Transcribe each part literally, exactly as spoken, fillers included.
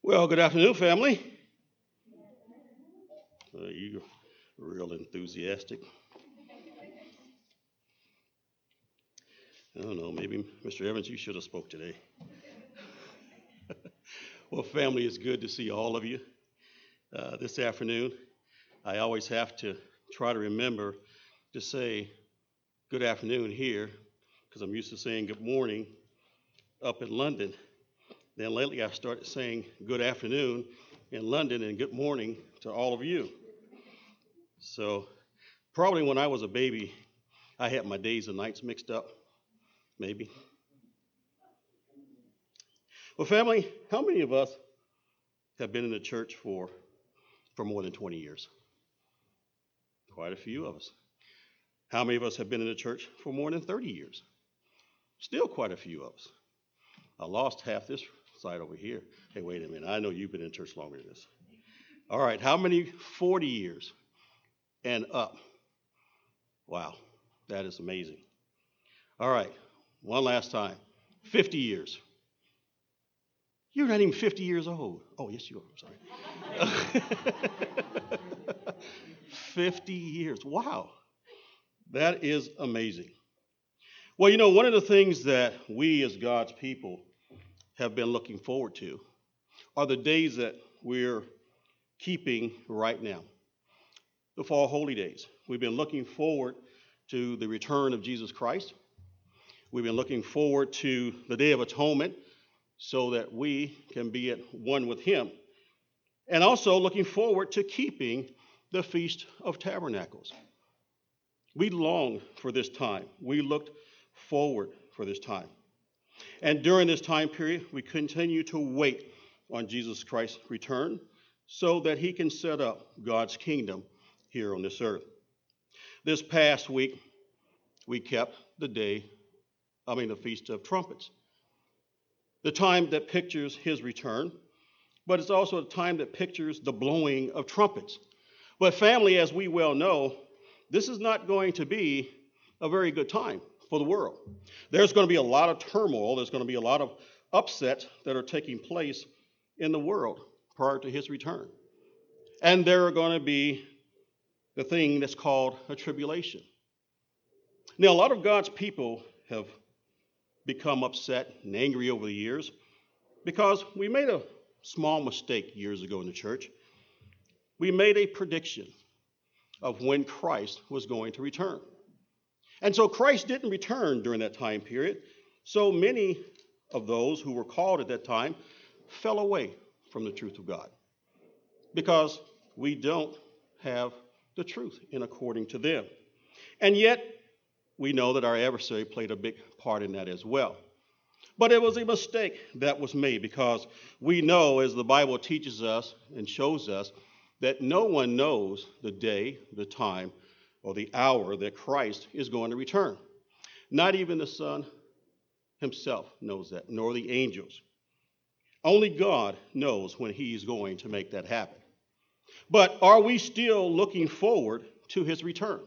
Well, good afternoon, family. Uh, you real enthusiastic. I don't know, maybe Mister Evans, you should have spoke today. Well, family, it's good to see all of you uh, this afternoon. I always have to try to remember to say good afternoon here because I'm used to saying good morning up in London. Then lately I've started saying good afternoon in London and good morning to all of you. So probably when I was a baby, I had my days and nights mixed up, maybe. Well, family, how many of us have been in the church for, for more than twenty years? Quite a few of us. How many of us have been in the church for more than thirty years? Still quite a few of us. I lost half this side over here. Hey, wait a minute. I know you've been in church longer than this. All right, how many forty years and up? Wow, that is amazing. All right, one last time. fifty years. You're not even fifty years old. Oh, yes, you are. I'm sorry. fifty years. Wow. That is amazing. Well, you know, one of the things that we as God's people have been looking forward to are the days that we're keeping right now, the fall holy days. We've been looking forward to the return of Jesus Christ. We've been looking forward to the Day of Atonement so that we can be at one with him. And also looking forward to keeping the Feast of Tabernacles. We long for this time. We looked forward for this time. And during this time period, we continue to wait on Jesus Christ's return so that he can set up God's kingdom here on this earth. This past week, we kept the day, I mean the Feast of Trumpets. The time that pictures his return, but it's also a time that pictures the blowing of trumpets. But family, as we well know, this is not going to be a very good time for the world. There's going to be a lot of turmoil. There's going to be a lot of upsets that are taking place in the world prior to his return. And there are going to be the thing that's called a tribulation. Now, a lot of God's people have become upset and angry over the years because we made a small mistake years ago in the church. We made a prediction of when Christ was going to return. And so Christ didn't return during that time period. So many of those who were called at that time fell away from the truth of God because we don't have the truth in according to them. And yet, we know that our adversary played a big part in that as well. But it was a mistake that was made because we know, as the Bible teaches us and shows us, that no one knows the day, the time, or the hour that Christ is going to return. Not even the Son himself knows that, nor the angels. Only God knows when he's going to make that happen. But are we still looking forward to his return?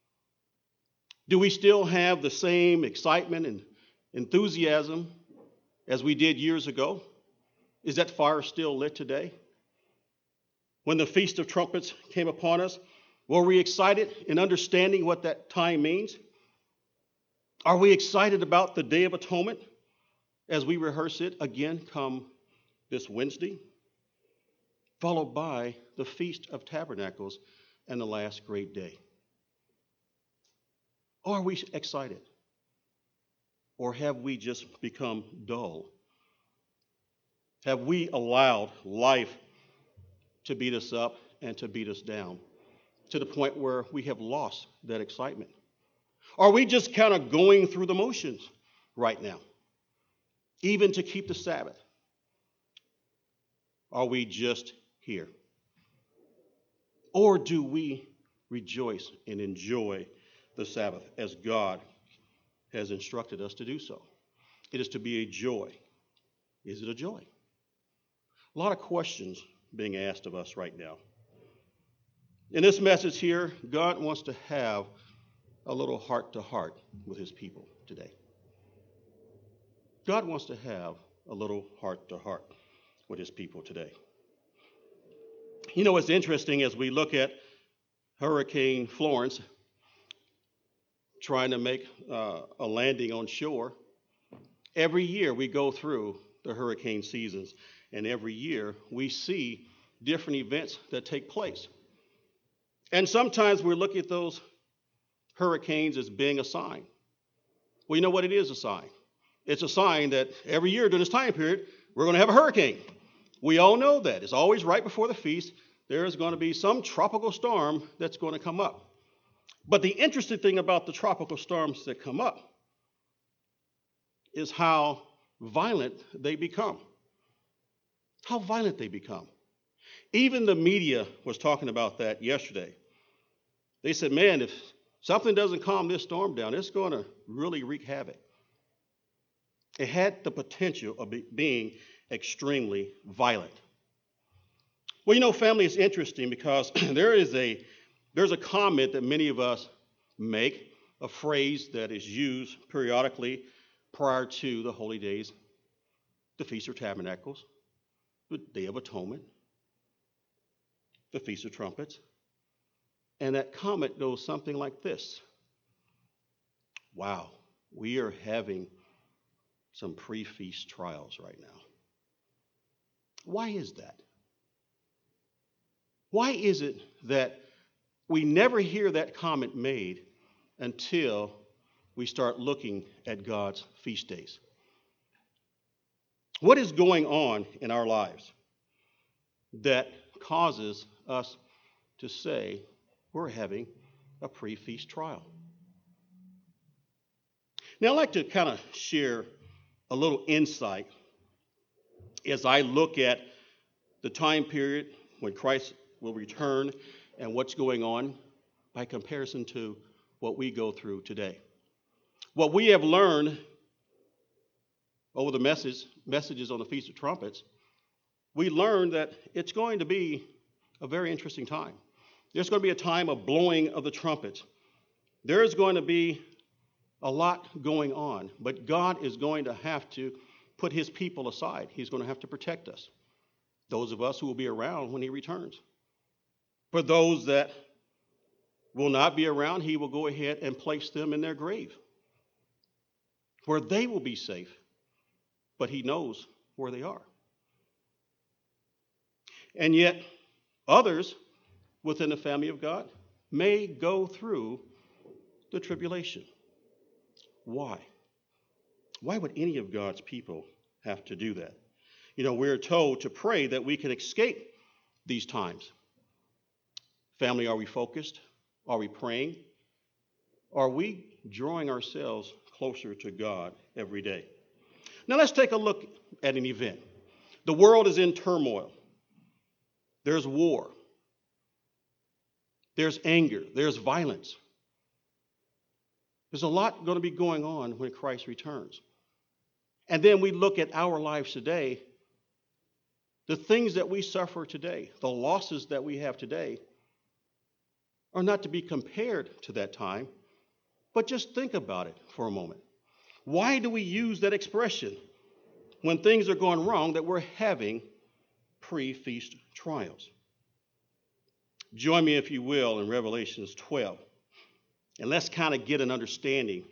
Do we still have the same excitement and enthusiasm as we did years ago? Is that fire still lit today? When the Feast of Trumpets came upon us, were we excited in understanding what that time means? Are we excited about the Day of Atonement as we rehearse it again come this Wednesday? Followed by the Feast of Tabernacles and the last great day. Are we excited? Or have we just become dull? Have we allowed life to beat us up and to beat us down to the point where we have lost that excitement? Are we just kind of going through the motions right now, even to keep the Sabbath? Are we just here? Or do we rejoice and enjoy the Sabbath as God has instructed us to do so? It is to be a joy. Is it a joy? A lot of questions being asked of us right now. In this message here, God wants to have a little heart-to-heart with his people today. God wants to have a little heart-to-heart. with his people today. You know, it's interesting as we look at Hurricane Florence trying to make uh, a landing on shore. Every year we go through the hurricane seasons, and every year we see different events that take place. And sometimes we look at those hurricanes as being a sign. Well, you know what it is a sign? It's a sign that every year during this time period, we're going to have a hurricane. We all know that. It's always right before the feast. There is going to be some tropical storm that's going to come up. But the interesting thing about the tropical storms that come up is how violent they become. How violent they become. Even the media was talking about that yesterday. They said, man, if something doesn't calm this storm down, it's going to really wreak havoc. It had the potential of be- being extremely violent. Well, you know, family is interesting because there is a there's a comment that many of us make, a phrase that is used periodically prior to the holy days, the Feast of Tabernacles, the Day of Atonement, the Feast of Trumpets. And that comment goes something like this. Wow, we are having some pre-feast trials right now. Why is that? Why is it that we never hear that comment made until we start looking at God's feast days? What is going on in our lives that causes us to say we're having a pre-feast trial? Now, I'd like to kind of share a little insight as I look at the time period when Christ will return and what's going on by comparison to what we go through today. What we have learned over the message, messages on the Feast of Trumpets, we learned that it's going to be a very interesting time. There's going to be a time of blowing of the trumpets. There is going to be a lot going on, but God is going to have to put his people aside. He's going to have to protect us, those of us who will be around when he returns. For those that will not be around, he will go ahead and place them in their grave, where they will be safe, but he knows where they are. And yet, others within the family of God may go through the tribulation. Why? Why would any of God's people have to do that? You know, we're told to pray that we can escape these times. Family, are we focused? Are we praying? Are we drawing ourselves closer to God every day? Now let's take a look at an event. The world is in turmoil. There's war. There's anger. There's violence. There's a lot going to be going on when Christ returns. And then we look at our lives today. The things that we suffer today, the losses that we have today, are not to be compared to that time, but just think about it for a moment. Why do we use that expression when things are going wrong that we're having pre-feast trials? Join me, if you will, in Revelations twelve, and let's kind of get an understanding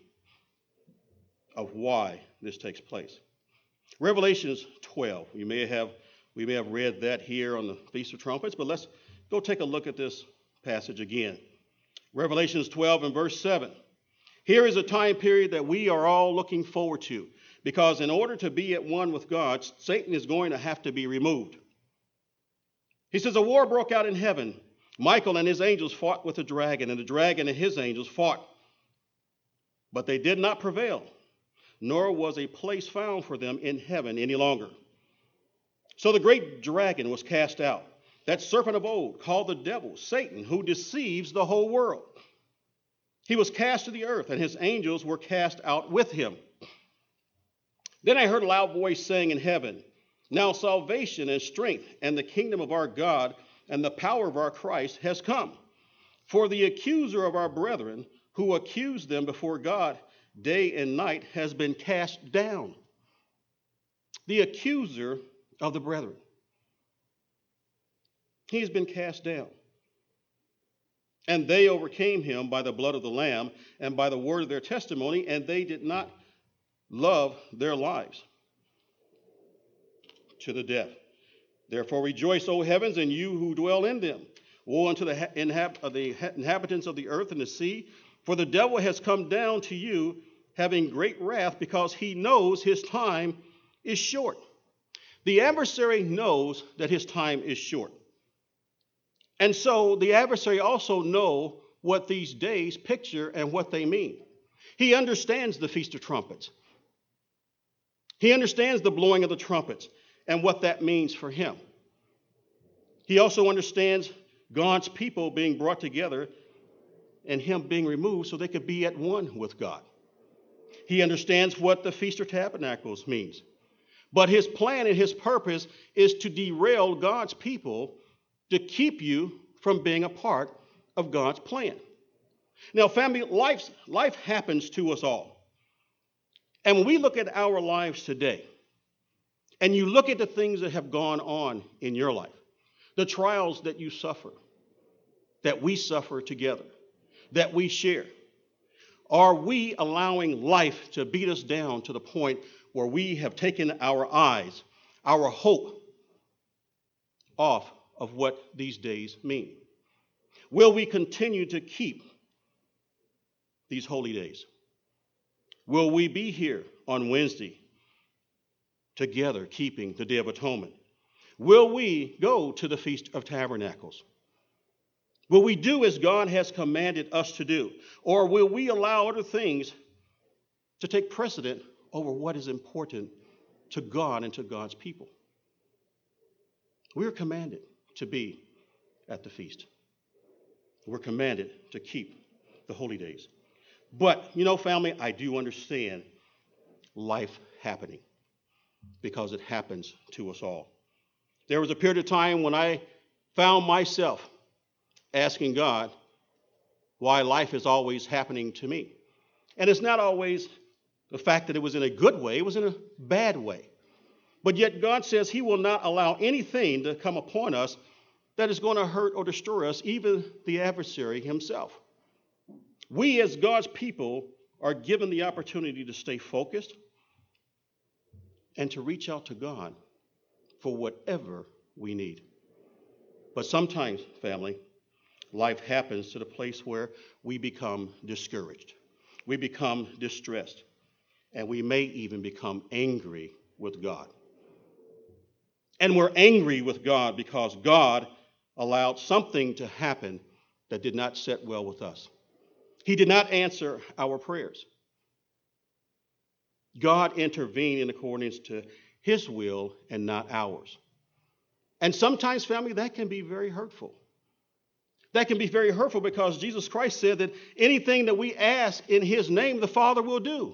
of why this takes place. Revelations twelve. You may have we may have read that here on the Feast of Trumpets, but let's go take a look at this passage again. Revelations twelve and verse seven. Here is a time period that we are all looking forward to, because in order to be at one with God, Satan is going to have to be removed. He says, a war broke out in heaven. Michael and his angels fought with the dragon, and the dragon and his angels fought. But they did not prevail, nor was a place found for them in heaven any longer. So the great dragon was cast out, that serpent of old, called the devil, Satan, who deceives the whole world. He was cast to the earth, and his angels were cast out with him. Then I heard a loud voice saying in heaven, now salvation and strength and the kingdom of our God and the power of our Christ has come. For the accuser of our brethren, who accused them before God day and night, has been cast down. The accuser of the brethren. He's been cast down. And they overcame him by the blood of the Lamb and by the word of their testimony, and they did not love their lives to the death. Therefore rejoice, O heavens, and you who dwell in them. Woe unto the, inhab- of the inhabitants of the earth and the sea, for the devil has come down to you, having great wrath, because he knows his time is short. The adversary knows that his time is short. And so the adversary also knows what these days picture and what they mean. He understands the Feast of Trumpets. He understands the blowing of the trumpets and what that means for him. He also understands God's people being brought together and him being removed so they could be at one with God. He understands what the Feast of Tabernacles means. But his plan and his purpose is to derail God's people to keep you from being a part of God's plan. Now, family, life, life happens to us all. And when we look at our lives today, and you look at the things that have gone on in your life, the trials that you suffer, that we suffer together, that we share, are we allowing life to beat us down to the point where we have taken our eyes, our hope, off of what these days mean? Will we continue to keep these holy days? Will we be here on Wednesday together keeping the Day of Atonement? Will we go to the Feast of Tabernacles? Will we do as God has commanded us to do? Or will we allow other things to take precedent over what is important to God and to God's people? We are commanded to be at the feast. We're commanded to keep the holy days. But, you know, family, I do understand life happening because it happens to us all. There was a period of time when I found myself asking God why life is always happening to me. And it's not always the fact that it was in a good way, it was in a bad way. But yet God says he will not allow anything to come upon us that is going to hurt or destroy us, even the adversary himself. We as God's people are given the opportunity to stay focused and to reach out to God for whatever we need. But sometimes, family, life happens to the place where we become discouraged. We become distressed. And we may even become angry with God. And we're angry with God because God allowed something to happen that did not sit well with us. He did not answer our prayers. God intervened in accordance to his will and not ours. And sometimes, family, that can be very hurtful. That can be very hurtful because Jesus Christ said that anything that we ask in his name, the Father will do.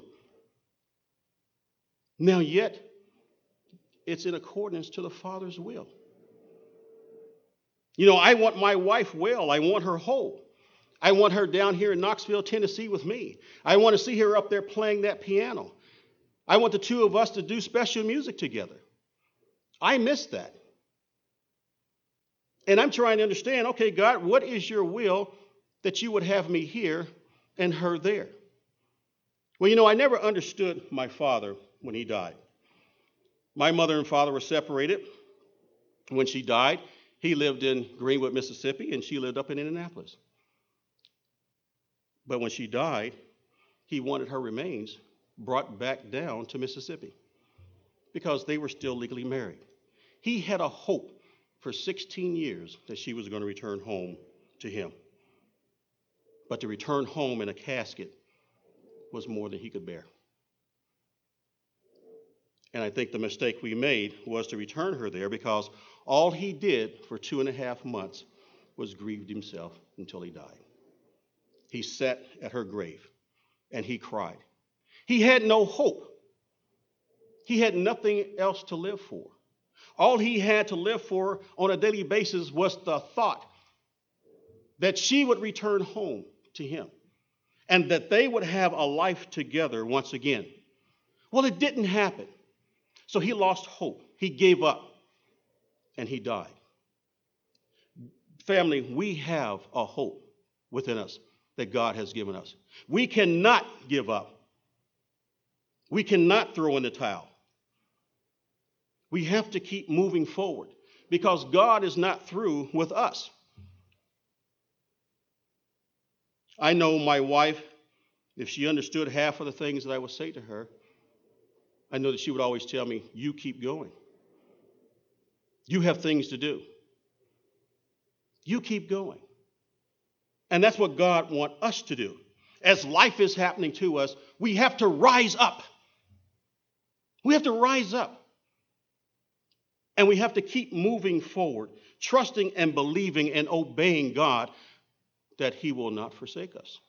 Now, yet, it's in accordance to the Father's will. You know, I want my wife well. I want her whole. I want her down here in Knoxville, Tennessee with me. I want to see her up there playing that piano. I want the two of us to do special music together. I miss that. And I'm trying to understand, okay, God, what is your will that you would have me here and her there? Well, you know, I never understood my father when he died. My mother and father were separated when she died. He lived in Greenwood, Mississippi, and she lived up in Indianapolis. But when she died, he wanted her remains brought back down to Mississippi because they were still legally married. He had a hope for sixteen years that she was going to return home to him. But to return home in a casket was more than he could bear. And I think the mistake we made was to return her there because all he did for two and a half months was grieved himself until he died. He sat at her grave and he cried. He had no hope. He had nothing else to live for. All he had to live for on a daily basis was the thought that she would return home to him and that they would have a life together once again. Well, it didn't happen. So he lost hope. He gave up. and he died. Family, we have a hope within us that God has given us. We cannot give up. We cannot throw in the towel. We have to keep moving forward because God is not through with us. I know my wife, if she understood half of the things that I would say to her, I know that she would always tell me, you keep going. You have things to do. You keep going. And that's what God wants us to do. As life is happening to us, we have to rise up. We have to rise up. And we have to keep moving forward, trusting and believing and obeying God that he will not forsake us.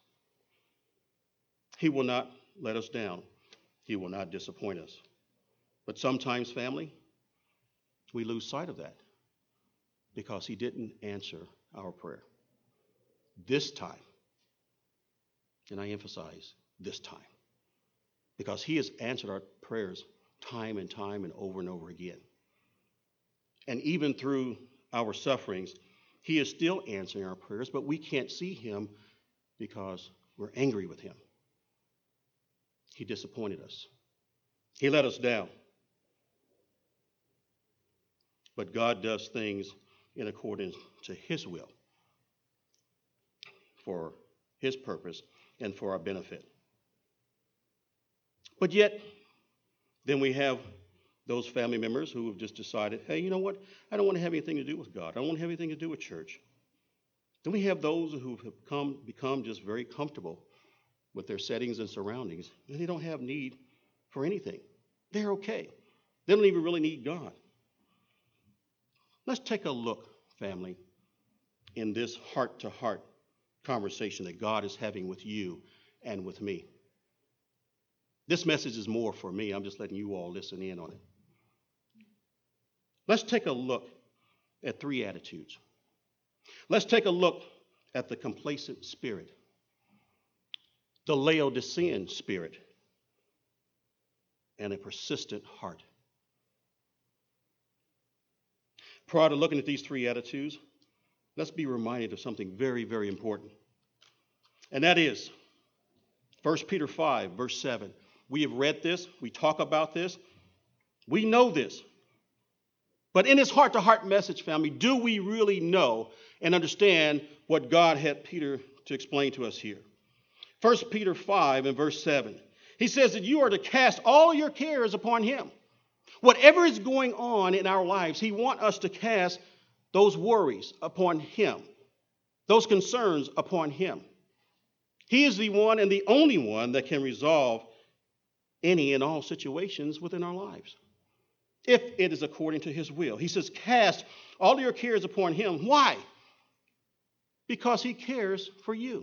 He will not let us down. He will not disappoint us. But sometimes, family, we lose sight of that because he didn't answer our prayer. This time, and I emphasize this time, because he has answered our prayers time and time and over and over again. And even through our sufferings, he is still answering our prayers, but we can't see him because we're angry with him. He disappointed us. He let us down. But God does things in accordance to his will, for his purpose and for our benefit. But yet, then we have those family members who have just decided, hey, you know what? I don't want to have anything to do with God. I don't want to have anything to do with church. Then we have those who have come, become just very comfortable with their settings and surroundings, and they don't have need for anything. They're okay. They don't even really need God. Let's take a look, family, in this heart-to-heart conversation that God is having with you and with me. This message is more for me. I'm just letting you all listen in on it. Let's take a look at three attitudes. Let's take a look at the complacent spirit, the Laodicean spirit, and a persistent heart. Prior to looking at these three attitudes, let's be reminded of something very, very important. And that is First Peter five, verse seven. We have read this. We talk about this. We know this. But in his heart-to-heart message, family, do we really know and understand what God had Peter to explain to us here? First Peter five and verse seven. He says that you are to cast all your cares upon him. Whatever is going on in our lives, he wants us to cast those worries upon him, those concerns upon him. He is the one and the only one that can resolve any and all situations within our lives, if it is according to his will. He says, cast all your cares upon him. Why? Because he cares for you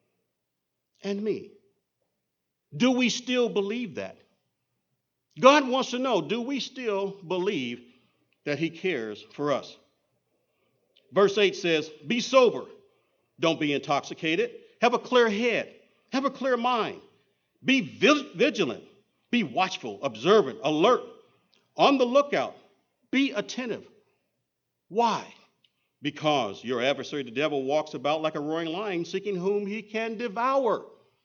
and me. Do we still believe that? God wants to know, do we still believe that he cares for us? Verse eight says, be sober. Don't be intoxicated. Have a clear head. Have a clear mind. Be vigilant. Be watchful, observant, alert, on the lookout. Be attentive. Why? Because your adversary, the devil, walks about like a roaring lion, seeking whom he can devour.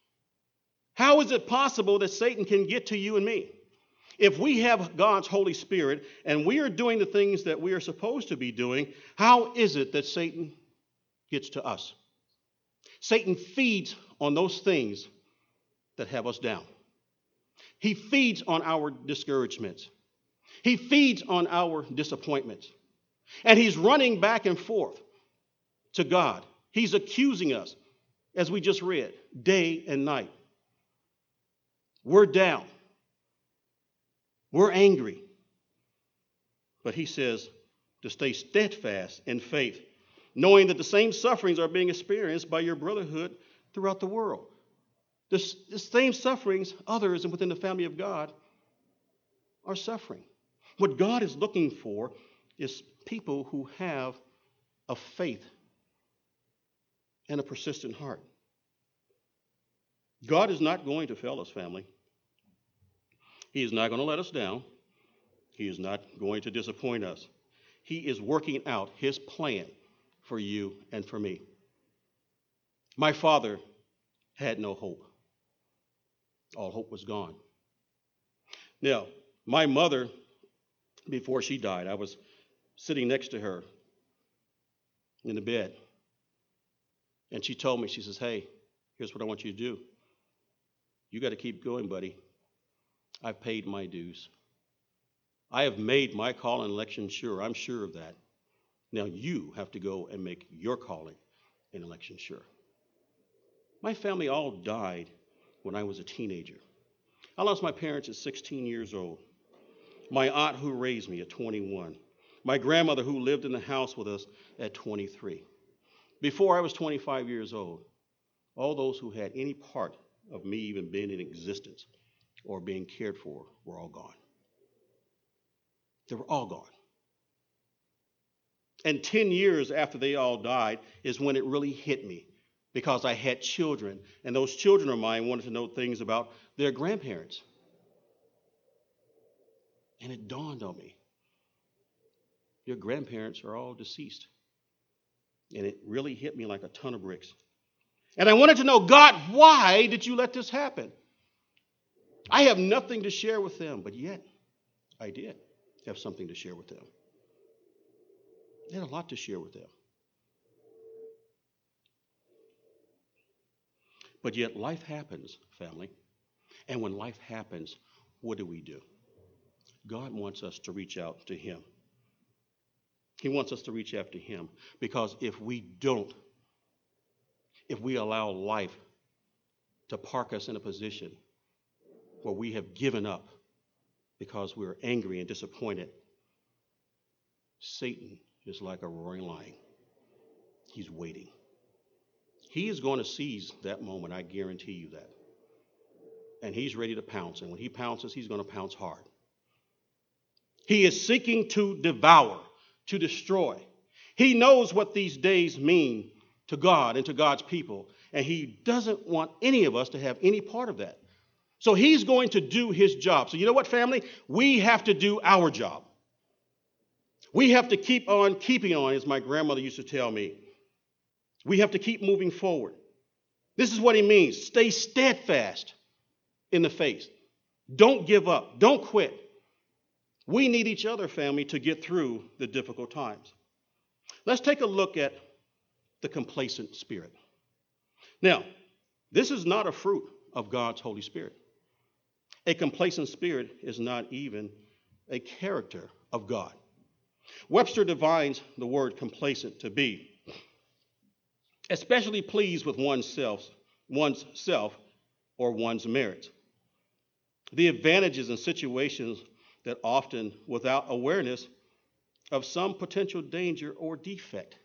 How is it possible that Satan can get to you and me? If we have God's Holy Spirit and we are doing the things that we are supposed to be doing, how is it that Satan gets to us? Satan feeds on those things that have us down. He feeds on our discouragements. He feeds on our disappointments. And he's running back and forth to God. He's accusing us, as we just read, day and night. We're down. We're angry. But he says to stay steadfast in faith, knowing that the same sufferings are being experienced by your brotherhood throughout the world. The, the same sufferings others within the family of God are suffering. What God is looking for is people who have a faith and a persistent heart. God is not going to fail us, family. He is not going to let us down. He is not going to disappoint us. he is working out his plan for you and for me. My father had no hope. All hope was gone. Now, my mother, before she died, I was sitting next to her in the bed. And she told me, she says, hey, here's what I want you to do. You got to keep going, buddy. I've paid my dues. I have made my call and election sure. I'm sure of that. Now you have to go and make your calling and election sure. My family all died when I was a teenager. I lost my parents at sixteen years old. My aunt who raised me at twenty-one. My grandmother who lived in the house with us at twenty-three. Before I was twenty-five years old, all those who had any part of me even being in existence or being cared for were all gone. They were all gone. And ten years after they all died is when it really hit me, because I had children, and those children of mine wanted to know things about their grandparents. And it dawned on me, your grandparents are all deceased. And it really hit me like a ton of bricks. And I wanted to know, God, why did you let this happen? I have nothing to share with them, but yet I did have something to share with them. I had a lot to share with them. But yet life happens, family. And when life happens, what do we do? God wants us to reach out to him. He wants us to reach out to him, because if we don't, if we allow life to park us in a position where we have given up because we're angry and disappointed, Satan is like a roaring lion. He's waiting. He is going to seize that moment, I guarantee you that. And he's ready to pounce. And when he pounces, he's going to pounce hard. He is seeking to devour, to destroy. He knows what these days mean to God and to God's people. And he doesn't want any of us to have any part of that. So he's going to do his job. So you know what, family? We have to do our job. We have to keep on keeping on, as my grandmother used to tell me. We have to keep moving forward. This is what he means. Stay steadfast in the faith. Don't give up. Don't quit. We need each other, family, to get through the difficult times. Let's take a look at the complacent spirit. Now, this is not a fruit of God's Holy Spirit. A complacent spirit is not even a character of God. Webster defines the word complacent to be especially pleased with oneself, one's self or one's merits. The advantages in situations that often without awareness of some potential danger or defect.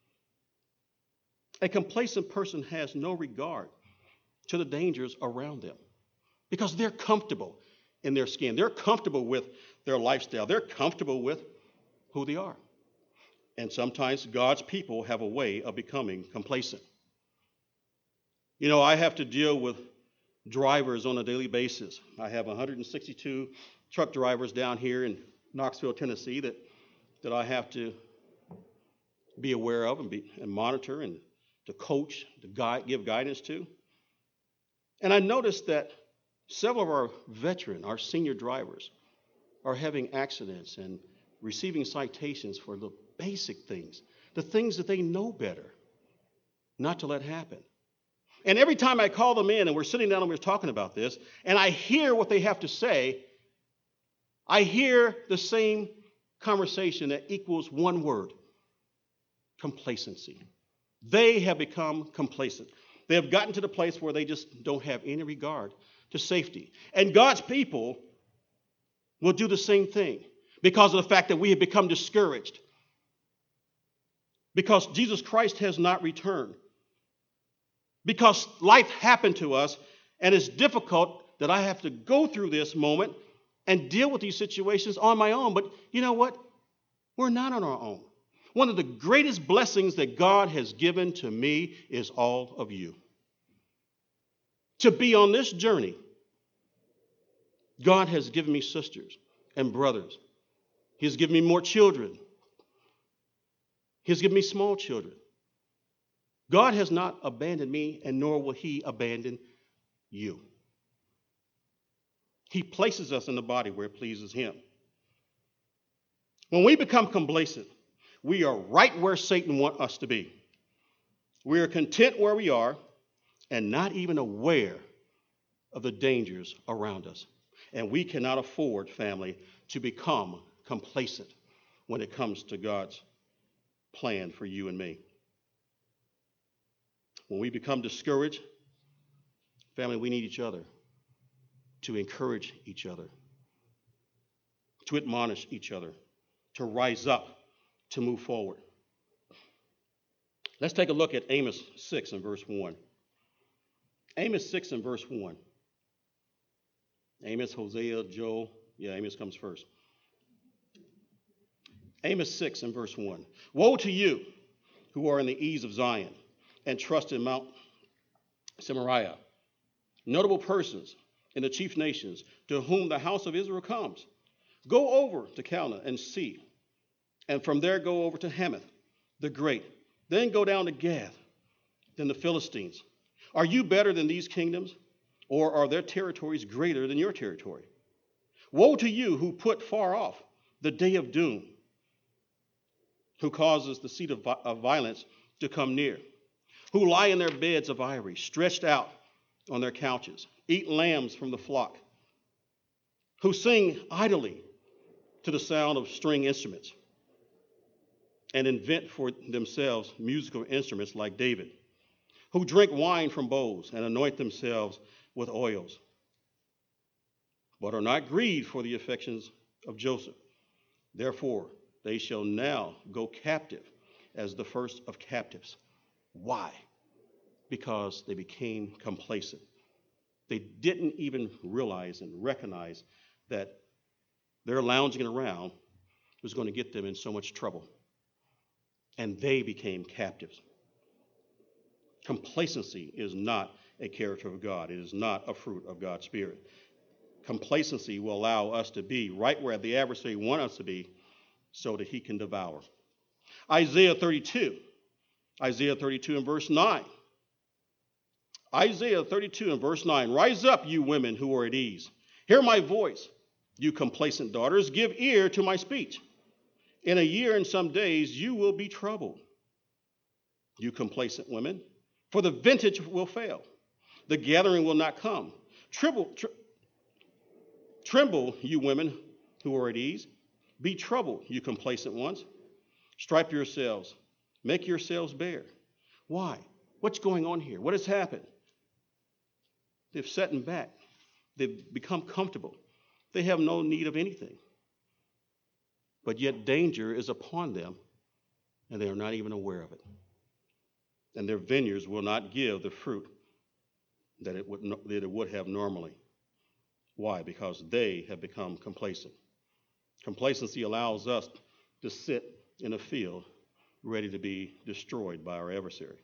A complacent person has no regard to the dangers around them because they're comfortable in their skin. They're comfortable with their lifestyle. They're comfortable with who they are. And sometimes God's people have a way of becoming complacent. You know, I have to deal with drivers on a daily basis. I have one hundred sixty-two truck drivers down here in Knoxville, Tennessee that, that I have to be aware of and, be, and monitor and to coach, to guide, give guidance to. And I noticed that several of our veteran, our senior drivers, are having accidents and receiving citations for the basic things, the things that they know better not to let happen. And every time I call them in and we're sitting down and we're talking about this, and I hear what they have to say, I hear the same conversation that equals one word: complacency. They have become complacent. They have gotten to the place where they just don't have any regard to safety. And God's people will do the same thing because of the fact that we have become discouraged. Because Jesus Christ has not returned. Because life happened to us, and it's difficult that I have to go through this moment and deal with these situations on my own. But you know what? We're not on our own. One of the greatest blessings that God has given to me is all of you. To be on this journey, God has given me sisters and brothers. He has given me more children. He's given me small children. God has not abandoned me, and nor will he abandon you. He places us in the body where it pleases him. When we become complacent, we are right where Satan wants us to be. We are content where we are and not even aware of the dangers around us. And we cannot afford, family, to become complacent when it comes to God's plan for you and me. When we become discouraged, family, we need each other to encourage each other, to admonish each other, to rise up, to move forward. Let's take a look at Amos six and verse one. Amos six and verse one. Amos, Hosea, Joel. Yeah, Amos comes first. Amos six and verse one. Woe to you who are in the eaves of Zion and trust in Mount Semariah, notable persons in the chief nations to whom the house of Israel comes. Go over to Calneh and see, and from there go over to Hamath the great. Then go down to Gath, then the Philistines. Are you better than these kingdoms, or are their territories greater than your territory? Woe to you who put far off the day of doom, who causes the seat of, of violence to come near, who lie in their beds of ivory, stretched out on their couches, eat lambs from the flock, who sing idly to the sound of string instruments, and invent for themselves musical instruments like David, who drink wine from bowls and anoint themselves with oils, but are not grieved for the affections of Joseph. Therefore, they shall now go captive as the first of captives. Why? Because they became complacent. They didn't even realize and recognize that their lounging around was going to get them in so much trouble. And they became captives. Complacency is not a character of God. It is not a fruit of God's Spirit. Complacency will allow us to be right where the adversary wants us to be so that he can devour. Isaiah thirty-two. Isaiah thirty-two and verse nine. Isaiah thirty-two and verse nine. Rise up, you women who are at ease. Hear my voice, you complacent daughters. Give ear to my speech. In a year and some days you will be troubled, you complacent women, for the vintage will fail. The gathering will not come. Tremble, tr- tremble, you women who are at ease. Be troubled, you complacent ones. Stripe yourselves. Make yourselves bare. Why? What's going on here? What has happened? They've settled back. They've become comfortable. They have no need of anything. But yet danger is upon them, and they are not even aware of it. And their vineyards will not give the fruit that it would, that it would have normally. Why? Because they have become complacent. Complacency allows us to sit in a field ready to be destroyed by our adversary.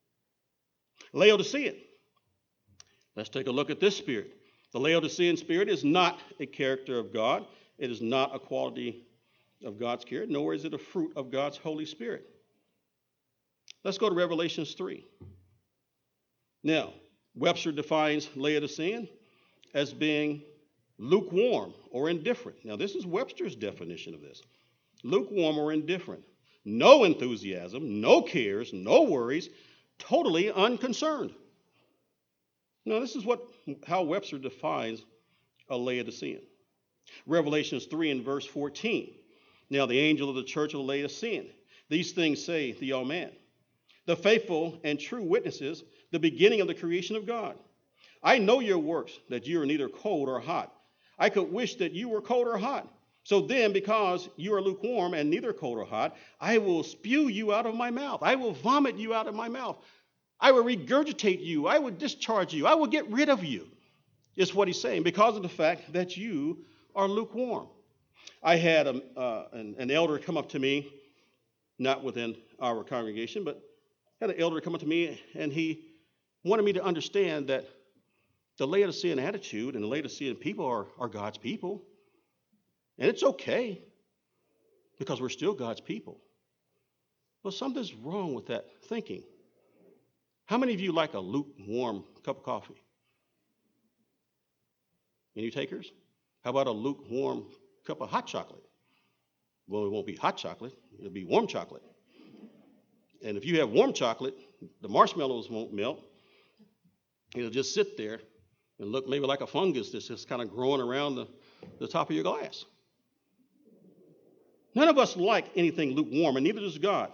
Laodicean. Let's take a look at this spirit. The Laodicean spirit is not a character of God. It is not a quality of God's character, nor is it a fruit of God's Holy Spirit. Let's go to Revelation three. Now, Webster defines Laodicean as being lukewarm or indifferent. Now, this is Webster's definition of this. Lukewarm or indifferent. No enthusiasm, no cares, no worries, totally unconcerned. Now, this is what how Webster defines a Laodicean. Revelation three and verse fourteen. Now, the angel of the church of Laodicean, these things say the Amen, the faithful and true witnesses, the beginning of the creation of God. I know your works, that you are neither cold or hot. I could wish that you were cold or hot. So then, because you are lukewarm and neither cold or hot, I will spew you out of my mouth. I will vomit you out of my mouth. I will regurgitate you. I will discharge you. I will get rid of you, is what he's saying, because of the fact that you are lukewarm. I had a, uh, an, an elder come up to me, not within our congregation, but had an elder come up to me, and he wanted me to understand that the Laodicean attitude and the Laodicean people are, are God's people. And it's okay, because we're still God's people. Well, something's wrong with that thinking. How many of you like a lukewarm cup of coffee? Any takers? How about a lukewarm cup of hot chocolate? Well, it won't be hot chocolate, it'll be warm chocolate. And if you have warm chocolate, the marshmallows won't melt. It'll just sit there and look maybe like a fungus that's just kind of growing around the, the top of your glass. None of us like anything lukewarm, and neither does God.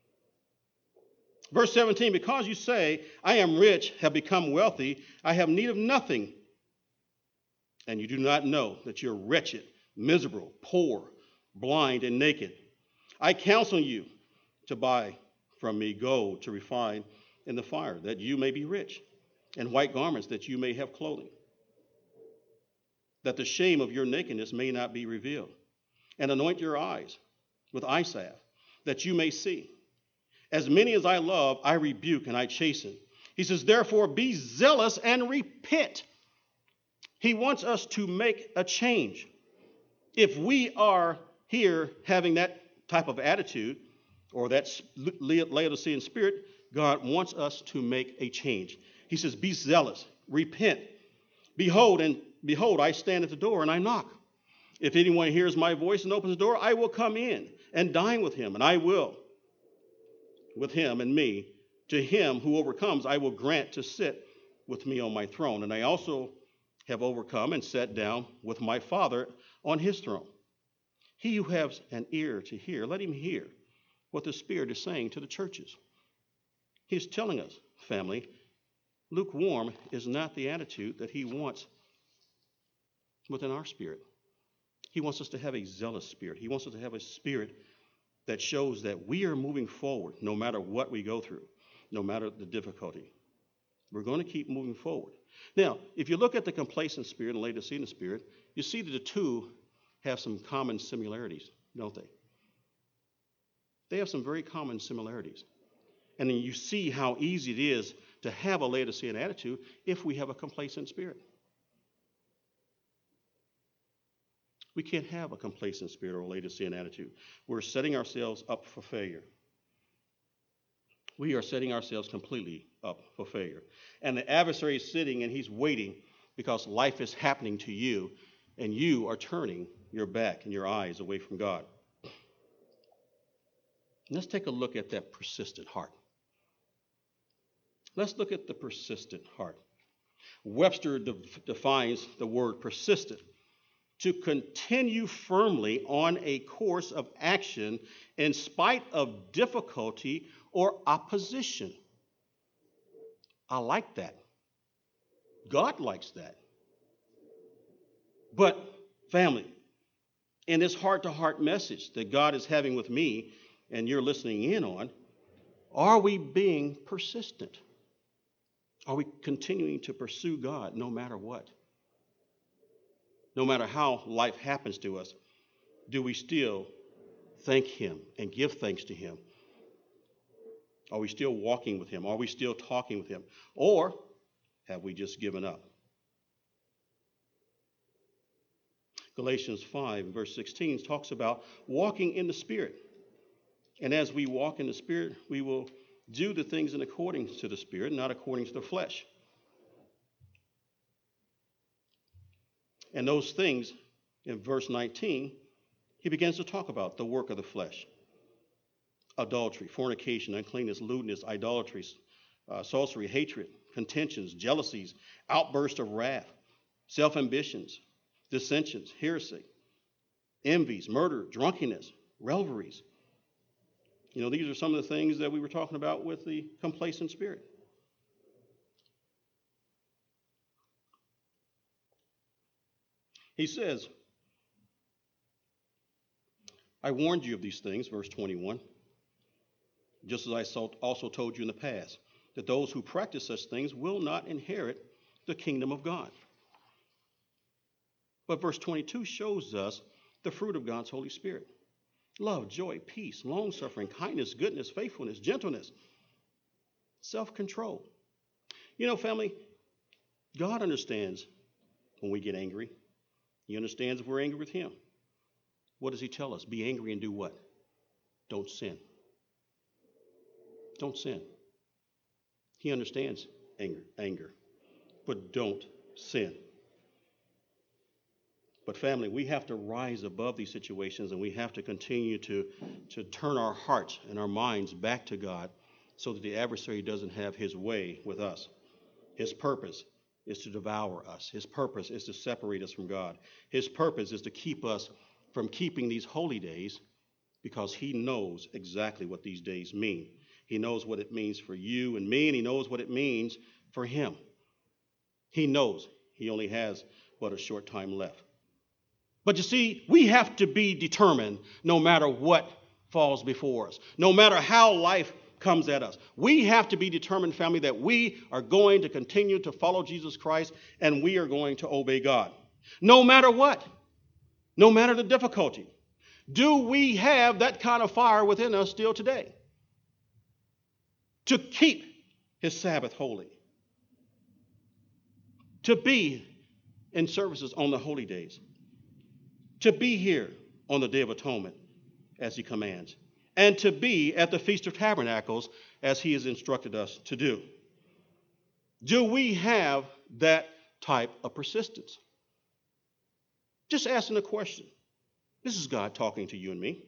Verse seventeen, because you say, I am rich, have become wealthy, I have need of nothing, and you do not know that you're wretched, miserable, poor, blind, and naked. I counsel you to buy from me gold to refine in the fire, that you may be rich, and white garments, that you may have clothing, that the shame of your nakedness may not be revealed. And anoint your eyes with eye salve, that you may see. As many as I love, I rebuke and I chasten. He says, therefore, be zealous and repent. He wants us to make a change. If we are here having that type of attitude or that Laodicean spirit, God wants us to make a change. He says, be zealous, repent. Behold, and behold, I stand at the door and I knock. If anyone hears my voice and opens the door, I will come in and dine with him, and I will with him and me. To him who overcomes, I will grant to sit with me on my throne. And I also have overcome and sat down with my Father on his throne. He who has an ear to hear, let him hear what the Spirit is saying to the churches. He's telling us, family, lukewarm is not the attitude that he wants within our spirit. He wants us to have a zealous spirit. He wants us to have a spirit that shows that we are moving forward no matter what we go through, no matter the difficulty. We're going to keep moving forward. Now, if you look at the complacent spirit and Laodicean spirit, you see that the two have some common similarities, don't they? They have some very common similarities. And then you see how easy it is to have a Laodicean attitude if we have a complacent spirit. We can't have a complacent spirit or a Laodicean attitude. We're setting ourselves up for failure. We are setting ourselves completely up for failure. And the adversary is sitting and he's waiting because life is happening to you and you are turning your back and your eyes away from God. Let's take a look at that persistent heart. Let's look at the persistent heart. Webster de- defines the word persistent: to continue firmly on a course of action in spite of difficulty or opposition. I like that. God likes that. But, family, in this heart-to-heart message that God is having with me and you're listening in on, are we being persistent? Are we continuing to pursue God no matter what? No matter how life happens to us, do we still thank him and give thanks to him? Are we still walking with him? Are we still talking with him? Or have we just given up? Galatians five, verse sixteen talks about walking in the Spirit. And as we walk in the Spirit, we will do the things in according to the Spirit, not according to the flesh. And those things, in verse nineteen, he begins to talk about the work of the flesh. Adultery, fornication, uncleanness, lewdness, idolatry, uh, sorcery, hatred, contentions, jealousies, outbursts of wrath, self-ambitions, dissensions, heresy, envies, murder, drunkenness, revelries. You know, these are some of the things that we were talking about with the complacent spirit. He says, I warned you of these things, verse twenty-one, just as I also told you in the past, that those who practice such things will not inherit the kingdom of God. But verse twenty-two shows us the fruit of God's Holy Spirit: love, joy, peace, long-suffering, kindness, goodness, faithfulness, gentleness, self-control. You know, family, God understands when we get angry. He understands if we're angry with him. What does he tell us? Be angry and do what? Don't sin. Don't sin. He understands anger, anger, but don't sin. But family, we have to rise above these situations, and we have to continue to, to turn our hearts and our minds back to God so that the adversary doesn't have his way with us. His purpose is to devour us. His purpose is to separate us from God. His purpose is to keep us from keeping these holy days because he knows exactly what these days mean. He knows what it means for you and me, and he knows what it means for him. He knows he only has but a short time left. But you see, we have to be determined no matter what falls before us, no matter how life comes at us. We have to be determined, family, that we are going to continue to follow Jesus Christ and we are going to obey God. No matter what, no matter the difficulty. Do we have that kind of fire within us still today? To keep his Sabbath holy. To be in services on the holy days. To be here on the Day of Atonement as he commands. And to be at the Feast of Tabernacles as he has instructed us to do. Do we have that type of persistence? Just asking a question. This is God talking to you and me.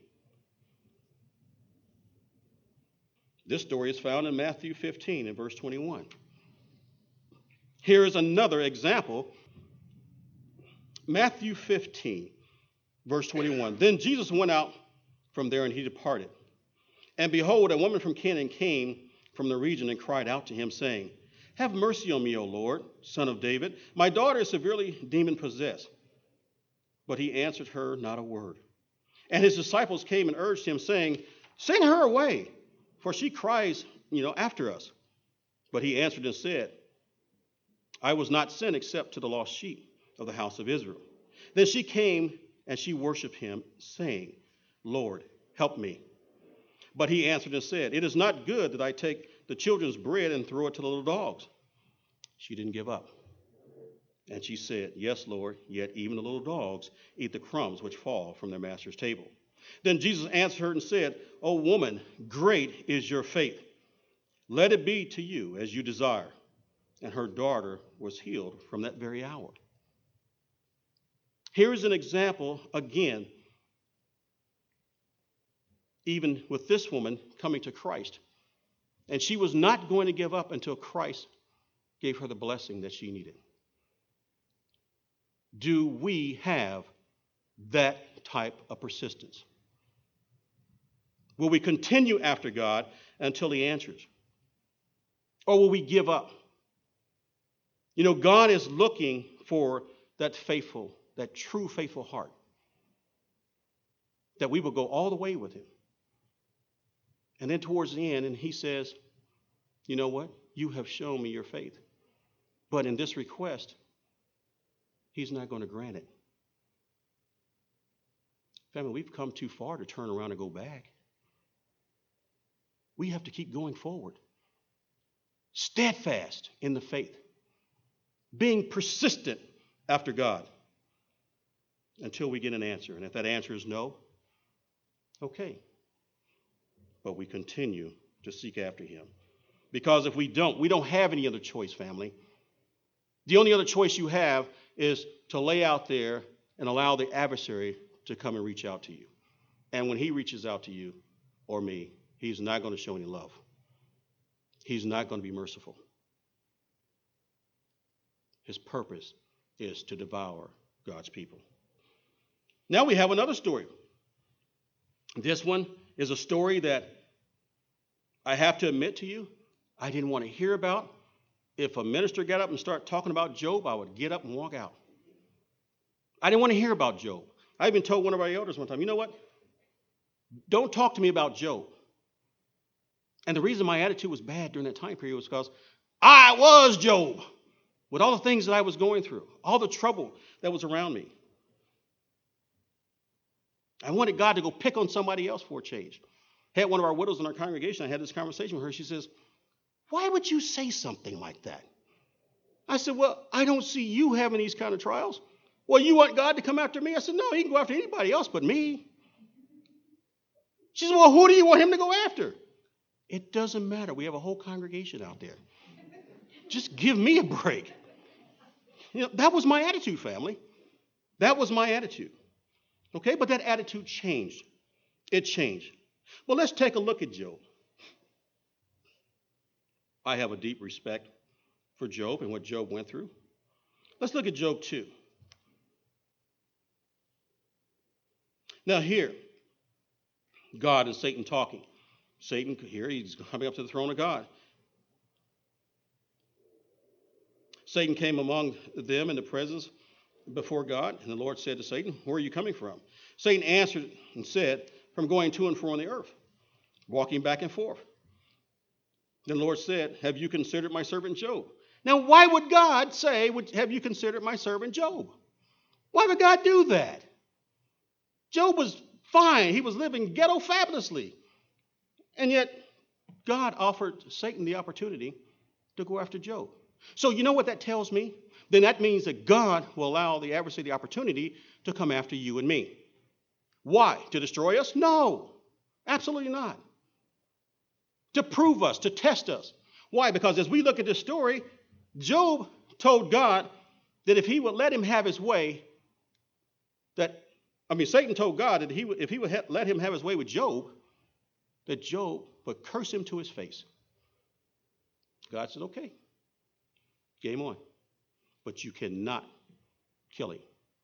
This story is found in Matthew fifteen and verse twenty-one. Here is another example. Matthew fifteen, verse twenty-one. Then Jesus went out from there and he departed. And behold, a woman from Canaan came from the region and cried out to him, saying, Have mercy on me, O Lord, Son of David. My daughter is severely demon-possessed. But he answered her not a word. And his disciples came and urged him, saying, Send her away, for she cries, you know, after us. But he answered and said, I was not sent except to the lost sheep of the house of Israel. Then she came and she worshipped him, saying, Lord, help me. But he answered and said, It is not good that I take the children's bread and throw it to the little dogs. She didn't give up. And she said, Yes, Lord, yet even the little dogs eat the crumbs which fall from their master's table. Then Jesus answered her and said, O woman, great is your faith. Let it be to you as you desire. And her daughter was healed from that very hour. Here's an example, again, even with this woman coming to Christ. And she was not going to give up until Christ gave her the blessing that she needed. Do we have that type of persistence? Will we continue after God until he answers? Or will we give up? You know, God is looking for that faithful, that true faithful heart. That we will go all the way with him. And then towards the end, and he says, you know what? You have shown me your faith. But in this request, he's not going to grant it. Family, we've come too far to turn around and go back. We have to keep going forward. Steadfast in the faith. Being persistent after God. Until we get an answer. And if that answer is no, okay. But we continue to seek after him. Because if we don't, we don't have any other choice, family. The only other choice you have is to lay out there and allow the adversary to come and reach out to you. And when he reaches out to you or me, he's not going to show any love. He's not going to be merciful. His purpose is to devour God's people. Now we have another story. This one is a story that I have to admit to you, I didn't want to hear about. If a minister got up and started talking about Job, I would get up and walk out. I didn't want to hear about Job. I even told one of our elders one time, you know what? Don't talk to me about Job. And the reason my attitude was bad during that time period was because I was Job. With all the things that I was going through, all the trouble that was around me. I wanted God to go pick on somebody else for a change. I had one of our widows in our congregation. I had this conversation with her. She says, why would you say something like that? I said, well, I don't see you having these kind of trials. Well, you want God to come after me? I said, no, he can go after anybody else but me. She said, well, who do you want him to go after? It doesn't matter. We have a whole congregation out there. Just give me a break. You know, that was my attitude, family. That was my attitude. Okay, but that attitude changed. It changed. Well, let's take a look at Job. I have a deep respect for Job and what Job went through. Let's look at Job two. Now here, God and Satan talking. Satan, here he's coming up to the throne of God. Satan came among them in the presence before God, and the Lord said to Satan, where are you coming from? Satan answered and said, from going to and fro on the earth, walking back and forth. Then the Lord said, have you considered my servant Job? Now, why would God say, have you considered my servant Job? Why would God do that? Job was fine. He was living ghetto fabulously. And yet, God offered Satan the opportunity to go after Job. So you know what that tells me? Then that means that God will allow the adversary the opportunity to come after you and me. Why? To destroy us? No, absolutely not. To prove us, to test us. Why? Because as we look at this story, Job told God that if he would let him have his way, that, I mean, Satan told God that he would, if he would ha- let him have his way with Job, that Job would curse him to his face. God said, okay, game on. But you cannot kill him.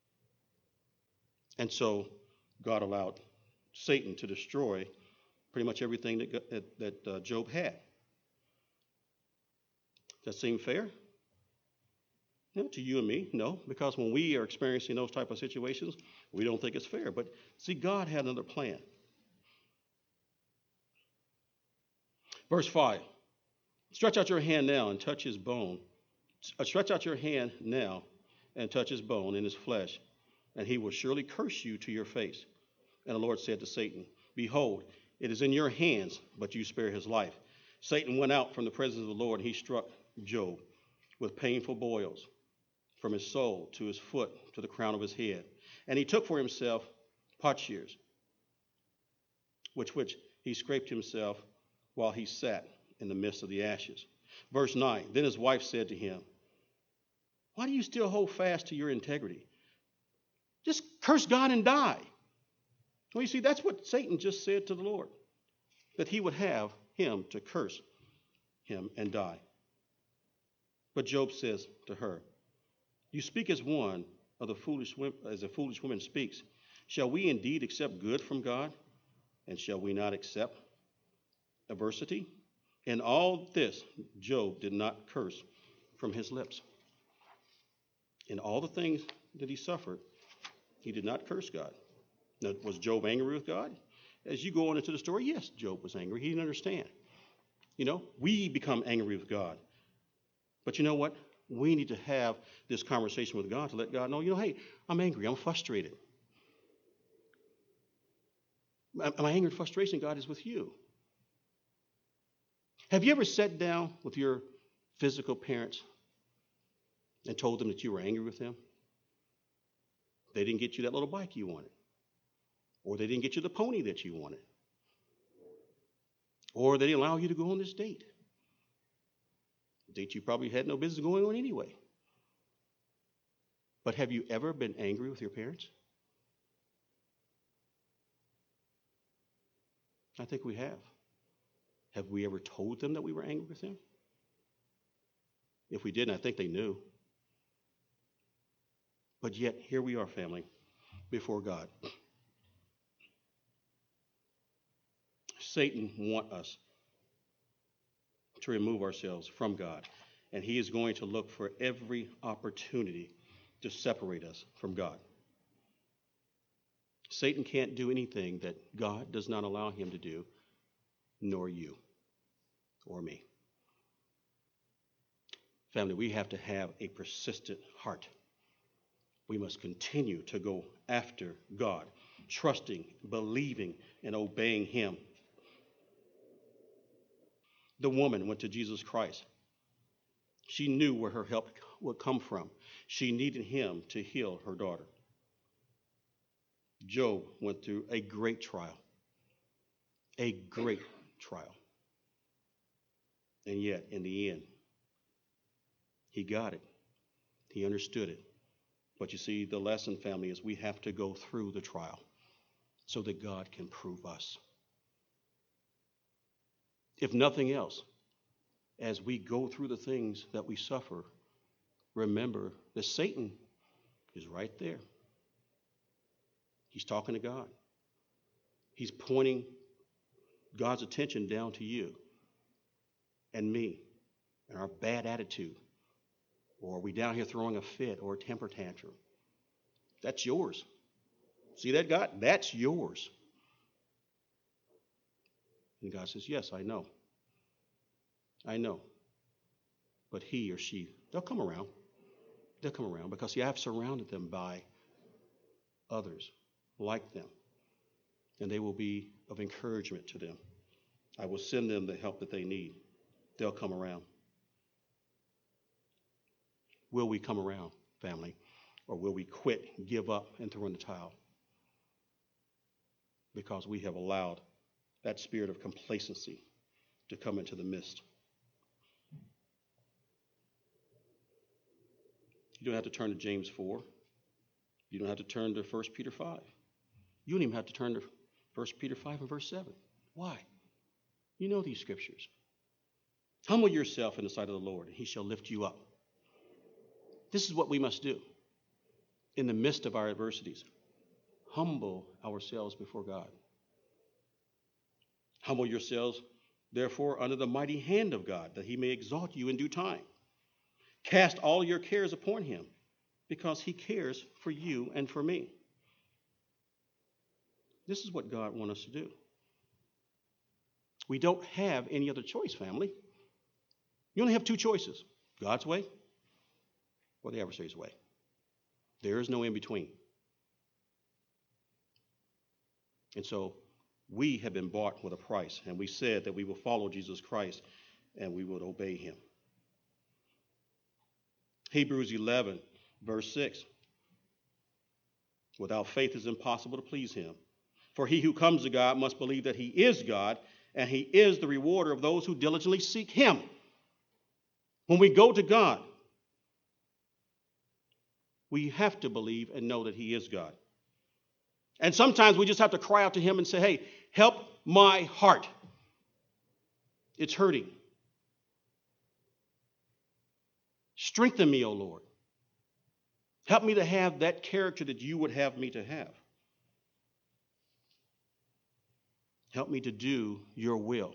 And so God allowed Satan to destroy pretty much everything that, that, that uh, Job had. Does that seem fair? No, to you and me, no, because when we are experiencing those type of situations, we don't think it's fair. But see, God had another plan. Verse five, stretch out your hand now and touch his bone. Stretch out your hand now and touch his bone and his flesh, and he will surely curse you to your face. And the Lord said to Satan, behold, it is in your hands, but you spare his life. Satan went out from the presence of the Lord, and he struck Job with painful boils from his sole to his foot to the crown of his head. And he took for himself potsherds, which which he scraped himself while he sat in the midst of the ashes. Verse nine, then his wife said to him, why do you still hold fast to your integrity? Just curse God and die. Well, you see, that's what Satan just said to the Lord, that he would have him to curse him and die. But Job says to her, you speak as one of the foolish, as a foolish woman speaks. Shall we indeed accept good from God, and shall we not accept adversity? In all this, Job did not curse from his lips. In all the things that he suffered, he did not curse God. Now, was Job angry with God? As you go on into the story, yes, Job was angry. He didn't understand. You know, we become angry with God. But you know what? We need to have this conversation with God to let God know, you know, hey, I'm angry. I'm frustrated. My anger and frustration, God, is with you. Have you ever sat down with your physical parents and told them that you were angry with them? They didn't get you that little bike you wanted. Or they didn't get you the pony that you wanted. Or they didn't allow you to go on this date. A date you probably had no business going on anyway. But have you ever been angry with your parents? I think we have. Have we ever told them that we were angry with them? If we didn't, I think they knew. But yet, here we are, family, before God. Satan wants us to remove ourselves from God, and he is going to look for every opportunity to separate us from God. Satan can't do anything that God does not allow him to do, nor you or me. Family, we have to have a persistent heart. We must continue to go after God, trusting, believing, and obeying him. The woman went to Jesus Christ. She knew where her help would come from. She needed him to heal her daughter. Job went through a great trial. A great trial. And yet, in the end, he got it. He understood it. But you see, the lesson, family, is we have to go through the trial so that God can prove us. If nothing else, as we go through the things that we suffer, remember that Satan is right there. He's talking to God. He's pointing God's attention down to you and me and our bad attitude. Or are we down here throwing a fit or a temper tantrum? That's yours. See that, God? That's yours. And God says, yes, I know. I know. But he or she, they'll come around. They'll come around because, see, I've surrounded them by others like them. And they will be of encouragement to them. I will send them the help that they need. They'll come around. Will we come around, family? Or will we quit, give up, and throw in the towel? Because we have allowed that spirit of complacency to come into the midst. You don't have to turn to James four. You don't have to turn to First Peter five. You don't even have to turn to First Peter five and verse seven. Why? You know these scriptures. Humble yourself in the sight of the Lord, and he shall lift you up. This is what we must do in the midst of our adversities. Humble ourselves before God. Humble yourselves, therefore, under the mighty hand of God, that he may exalt you in due time. Cast all your cares upon him, because he cares for you and for me. This is what God wants us to do. We don't have any other choice, family. You only have two choices: God's way or the adversary's way. There is no in between. And so we have been bought with a price, and we said that we will follow Jesus Christ and we would obey him. Hebrews eleven, verse six. Without faith it is impossible to please him. For he who comes to God must believe that he is God, and he is the rewarder of those who diligently seek him. When we go to God, we have to believe and know that he is God. And sometimes we just have to cry out to him and say, hey, help my heart. It's hurting. Strengthen me, O Lord. Help me to have that character that you would have me to have. Help me to do your will.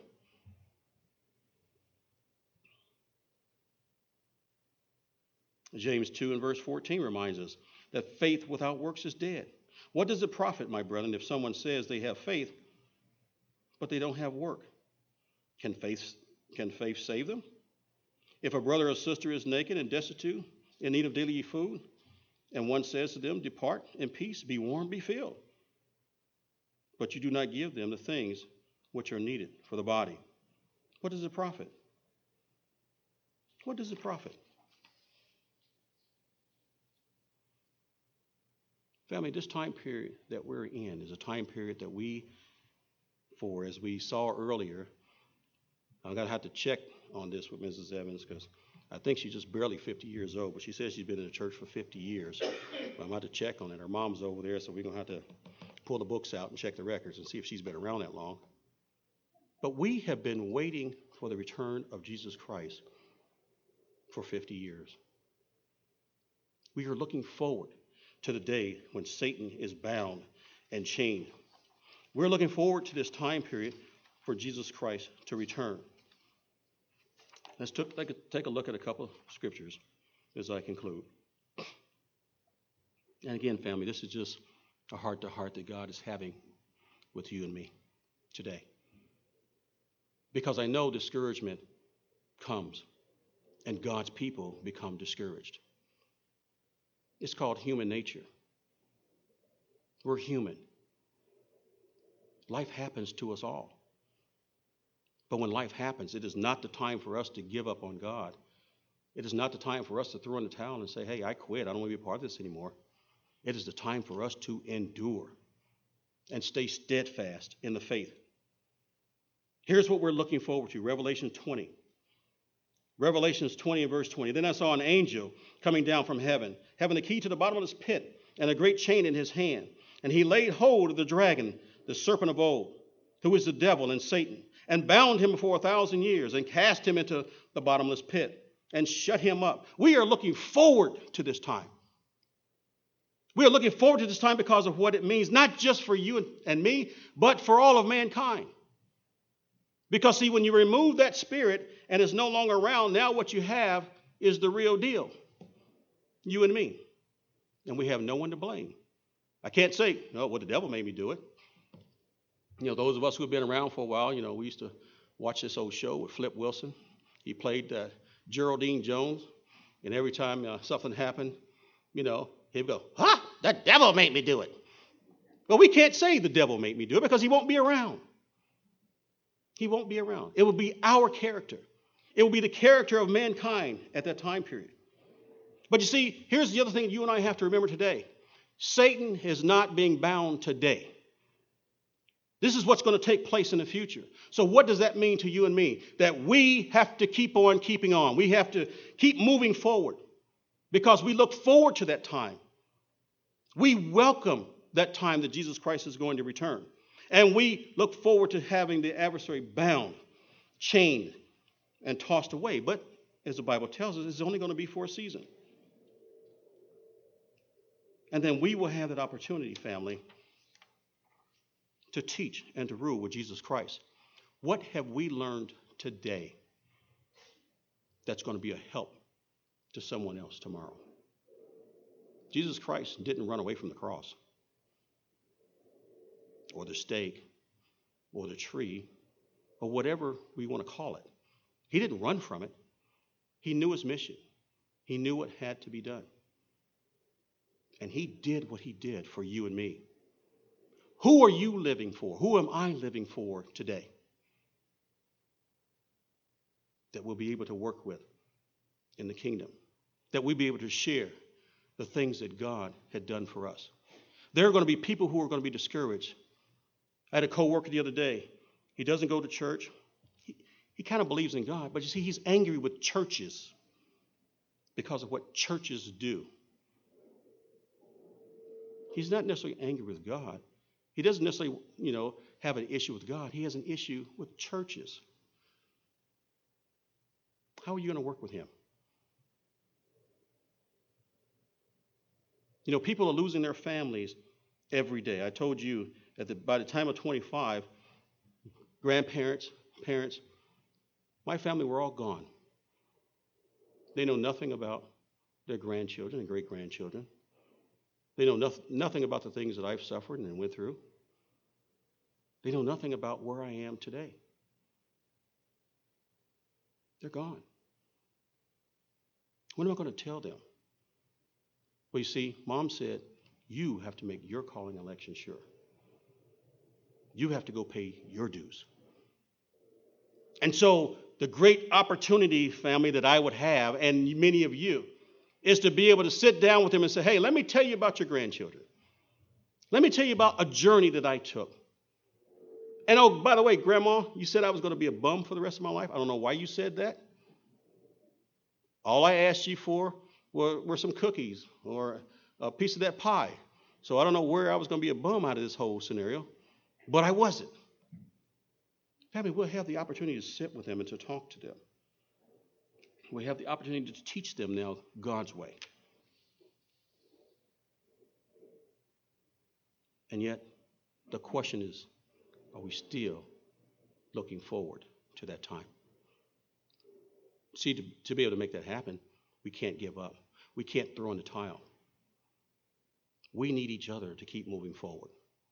James two and verse fourteen reminds us that faith without works is dead. What does it profit, my brethren, if someone says they have faith, but they don't have work? Can faith, can faith save them? If a brother or sister is naked and destitute, in need of daily food, and one says to them, depart in peace, be warm, be filled, but you do not give them the things which are needed for the body, what does it profit? What does it profit? Family, this time period that we're in is a time period that we, for as we saw earlier, I'm going to have to check on this with Missus Evans because I think she's just barely fifty years old, but she says she's been in the church for fifty years. I'm going to have to check on it. Her mom's over there, so we're going to have to pull the books out and check the records and see if she's been around that long. But we have been waiting for the return of Jesus Christ for fifty years. We are looking forward to the day when Satan is bound and chained. We're looking forward to this time period for Jesus Christ to return. Let's took, take, a, take a look at a couple of scriptures as I conclude. And again, family, this is just a heart-to-heart that God is having with you and me today. Because I know discouragement comes and God's people become discouraged. It's called human nature. We're human. Life happens to us all. But when life happens, it is not the time for us to give up on God. It is not the time for us to throw in the towel and say, hey, I quit. I don't want to be a part of this anymore. It is the time for us to endure and stay steadfast in the faith. Here's what we're looking forward to, Revelation twenty, Revelations twenty and verse twenty. Then I saw an angel coming down from heaven, having the key to the bottomless pit and a great chain in his hand. And he laid hold of the dragon, the serpent of old, who is the devil and Satan, and bound him for a thousand years and cast him into the bottomless pit and shut him up. We are looking forward to this time. We are looking forward to this time because of what it means, not just for you and me, but for all of mankind. Because, see, when you remove that spirit and it's no longer around, now what you have is the real deal. You and me. And we have no one to blame. I can't say, no, well, the devil made me do it. You know, those of us who have been around for a while, you know, we used to watch this old show with Flip Wilson. He played uh, Geraldine Jones. And every time uh, something happened, you know, he'd go, huh, the devil made me do it. Well, we can't say the devil made me do it because he won't be around. He won't be around. It will be our character. It will be the character of mankind at that time period. But you see, here's the other thing you and I have to remember today. Satan is not being bound today. This is what's going to take place in the future. So what does that mean to you and me? That we have to keep on keeping on. We have to keep moving forward because we look forward to that time. We welcome that time that Jesus Christ is going to return. And we look forward to having the adversary bound, chained, and tossed away. But as the Bible tells us, it's only going to be for a season. And then we will have that opportunity, family, to teach and to rule with Jesus Christ. What have we learned today that's going to be a help to someone else tomorrow? Jesus Christ didn't run away from the cross or the stake or the tree or whatever we want to call it. He didn't run from it. He knew his mission. He knew what had to be done. And he did what he did for you and me. Who are you living for? Who am I living for today that we'll be able to work with in the kingdom? That we'll be able to share the things that God had done for us. There are going to be people who are going to be discouraged. I had a coworker the other day. He doesn't go to church. He, he kind of believes in God, but you see, he's angry with churches because of what churches do. He's not necessarily angry with God. He doesn't necessarily, you know, have an issue with God. He has an issue with churches. How are you going to work with him? You know, people are losing their families every day. I told you that the, by the time of twenty-five, grandparents, parents, my family were all gone. They know nothing about their grandchildren and great-grandchildren. They know noth- nothing about the things that I've suffered and went through. They know nothing about where I am today. They're gone. What am I going to tell them? Well, you see, Mom said, you have to make your calling election sure. You have to go pay your dues. And so the great opportunity, family, that I would have, and many of you, is to be able to sit down with them and say, hey, let me tell you about your grandchildren. Let me tell you about a journey that I took. And oh, by the way, Grandma, you said I was going to be a bum for the rest of my life. I don't know why you said that. All I asked you for were, were some cookies or a piece of that pie. So I don't know where I was going to be a bum out of this whole scenario, but I wasn't. Family, we'll have the opportunity to sit with them and to talk to them. We have the opportunity to teach them now God's way. And yet, the question is, are we still looking forward to that time? See, to, to be able to make that happen, we can't give up. We can't throw in the towel. We need each other to keep moving forward.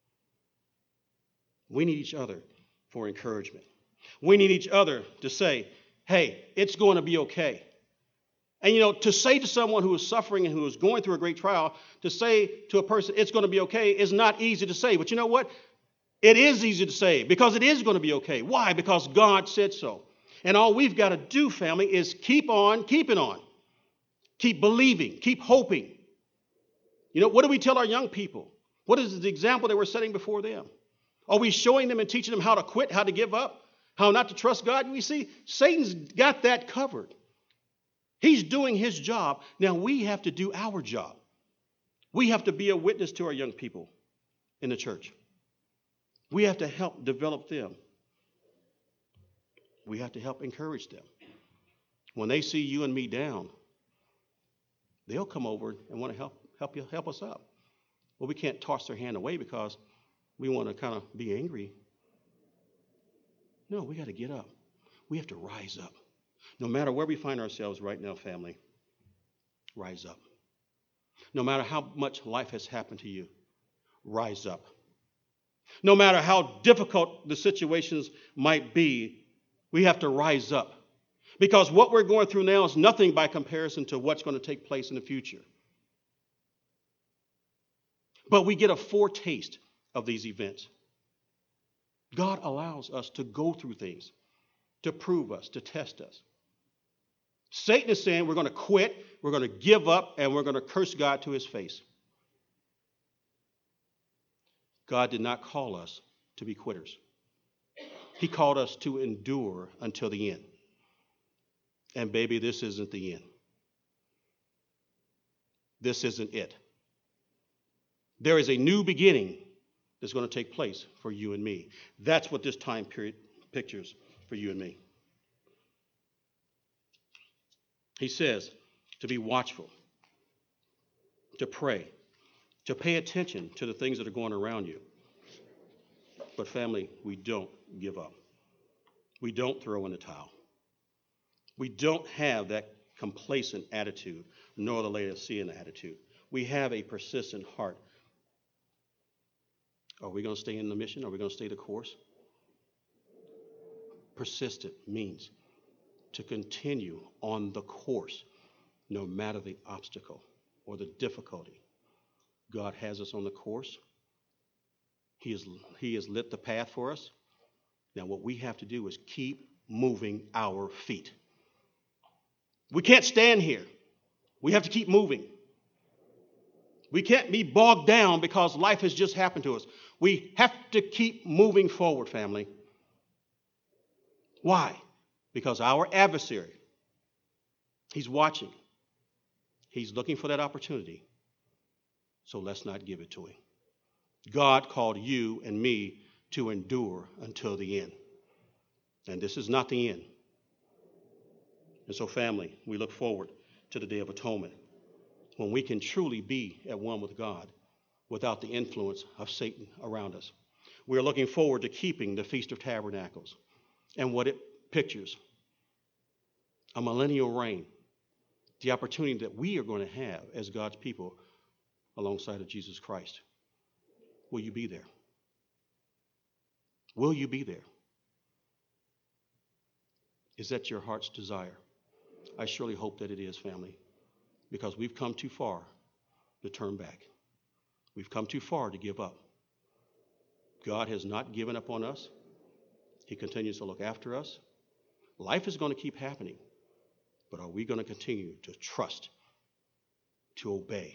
We need each other for encouragement. We need each other to say, hey, it's going to be okay. And, you know, to say to someone who is suffering and who is going through a great trial, to say to a person, it's going to be okay, is not easy to say. But you know what? It is easy to say because it is going to be okay. Why? Because God said so. And all we've got to do, family, is keep on keeping on. Keep believing. Keep hoping. You know, what do we tell our young people? What is the example that we're setting before them? Are we showing them and teaching them how to quit, how to give up, how not to trust God? We see Satan's got that covered. He's doing his job. Now we have to do our job. We have to be a witness to our young people in the church. We have to help develop them. We have to help encourage them. When they see you and me down, they'll come over and want to help help you help us up. Well, we can't toss their hand away because we want to kind of be angry. No, we got to get up. We have to rise up. No matter where we find ourselves right now, family, rise up. No matter how much life has happened to you, rise up. No matter how difficult the situations might be, we have to rise up. Because what we're going through now is nothing by comparison to what's going to take place in the future. But we get a foretaste of these events. God allows us to go through things to prove us, to test us. Satan is saying we're going to quit, we're going to give up, and we're going to curse God to his face. God did not call us to be quitters. He called us to endure until the end. And baby, this isn't the end. This isn't it. There is a new beginning that's going to take place for you and me. That's what this time period pictures for you and me. He says to be watchful, to pray, to pay attention to the things that are going around you. But family, we don't give up. We don't throw in the towel. We don't have that complacent attitude, nor the Laodicean attitude. We have a persistent heart. Are we going to stay in the mission? Are we going to stay the course? Persistent means to continue on the course, no matter the obstacle or the difficulty. God has us on the course. He has, he has lit the path for us. Now what we have to do is keep moving our feet. We can't stand here. We have to keep moving. We can't be bogged down because life has just happened to us. We have to keep moving forward, family. Why? Because our adversary, he's watching. He's looking for that opportunity. So let's not give it to him. God called you and me to endure until the end. And this is not the end. And so, family, we look forward to the Day of Atonement, when we can truly be at one with God without the influence of Satan around us. We are looking forward to keeping the Feast of Tabernacles and what it pictures. A millennial reign, the opportunity that we are going to have as God's people alongside of Jesus Christ. Will you be there? Will you be there? Is that your heart's desire? I surely hope that it is, family, because we've come too far to turn back. We've come too far to give up. God has not given up on us. He continues to look after us. Life is going to keep happening, but are we going to continue to trust, to obey,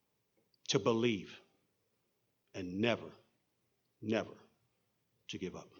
to believe, and never, never to give up?